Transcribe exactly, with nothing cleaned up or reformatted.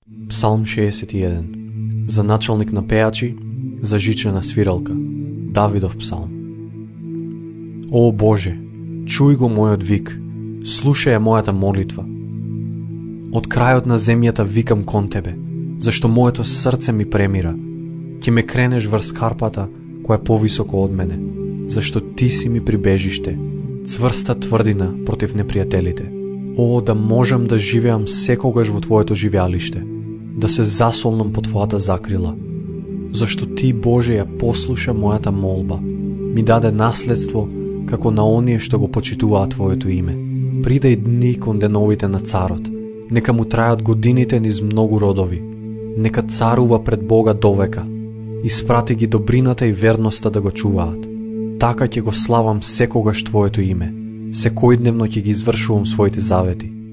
Псалм шеесет и еден. За началник на пејачи, за жичена свиралка. Давидов псалм. О Боже, чуј го мојот вик, слушај мојата молитва. Од крајот на земјата викам кон Тебе, зашто моето срце ми премира. Ќе ме кренеш врз карпата која е повисоко од мене, зашто Ти си ми прибежиште, цврста тврдина против непријателите. О, да можам да живеам секогаш во Твоето живеалиште, да се засолнам по Твојата закрила, зашто Ти, Боже, ја послуша мојата молба, ми даде наследство како на оние што го почитуваат Твоето име. Придај дни кон деновите на царот, нека му трајат годините низ многу родови, нека царува пред Бога довека, испрати ги добрината и верноста да го чуваат. Така ќе го славам секогаш Твоето име, секојдневно ќе ги извршувам своите завети.